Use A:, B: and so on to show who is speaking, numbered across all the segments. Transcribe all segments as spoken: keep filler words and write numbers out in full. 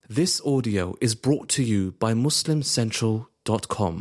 A: This audio is brought to you by muslim central dot com.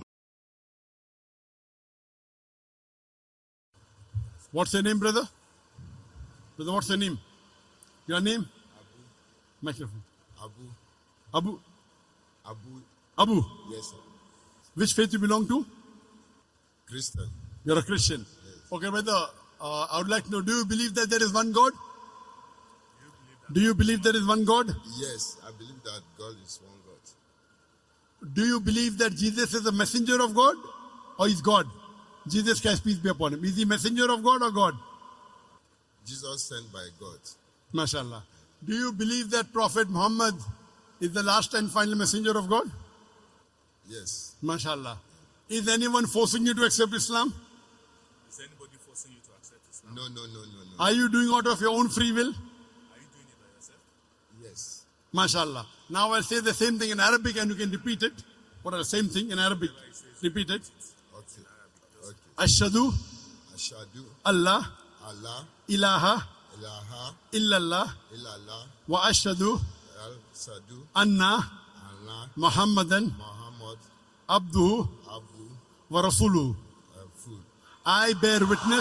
B: What's your name, brother? Brother, what's your name? Your name?
C: Abu.
B: Microphone.
C: Abu.
B: Abu.
C: Abu.
B: Abu.
C: Yes, sir.
B: Which faith you belong to?
C: Christian.
B: You're a Christian.
C: Yes.
B: Okay, brother. Uh, I would like to know, do you believe that there is one God? Do you believe there is one God?
C: Yes, I believe that God is one God.
B: Do you believe that Jesus is a messenger of God or is God? Jesus Christ, peace be upon him. Is he messenger of God or God?
C: Jesus sent by God.
B: MashaAllah. Do you believe that Prophet Muhammad is the last and final messenger of God?
C: Yes.
B: MashaAllah. Is anyone forcing you to accept Islam?
D: Is anybody forcing you to accept Islam?
C: No, no, no, no, no.
B: Are you doing out of your own free will?
D: Are you doing it by yourself?
C: Yes.
B: MashaAllah. Now I'll say the same thing in Arabic and you can repeat it. What are the same thing in Arabic? Repeat it.
C: Okay. Okay.
B: Ashhadu
C: Ashadu
B: Allah
C: Allah
B: ilaha
C: ilaha
B: illallah
C: illallah
B: wa ashhadu
C: al sadu
B: anna
C: Allah
B: Muhammadan
C: Muhammad
B: abduhu
C: Abu
B: wa rasuluhu.
C: Food.
B: I bear witness.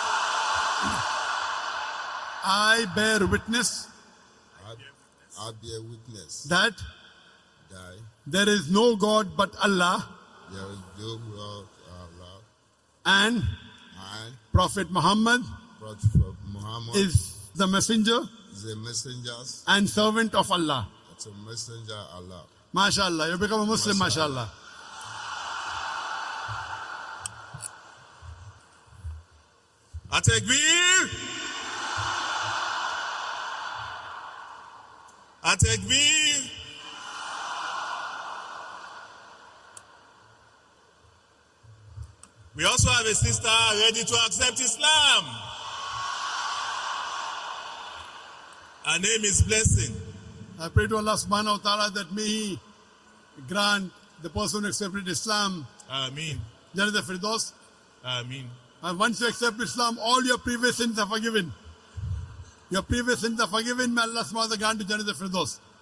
B: I bear witness
C: I, I bear witness
B: that
C: that
B: there is no God but Allah
C: there is no God Allah
B: and
C: and
B: Prophet Muhammad
C: Prophet Muhammad
B: is the messenger
C: is a messenger.
B: and servant of Allah.
C: It's a messenger Allah.
B: MashaAllah. You become a Muslim, MashaAllah.
D: Atekbir! Atekbir! We also have a sister ready to accept Islam. Her name is Blessing.
B: I pray to Allah subhanahu wa ta'ala that may He grant the person who accepted Islam
D: Ameen.
B: Jannat al-Firdaus.
D: Ameen.
B: And once you accept Islam, all your previous sins are forgiven. Your previous sins are forgiven. May Allah subhanahu wa ta'ala grant you Jannat al-Firdaus.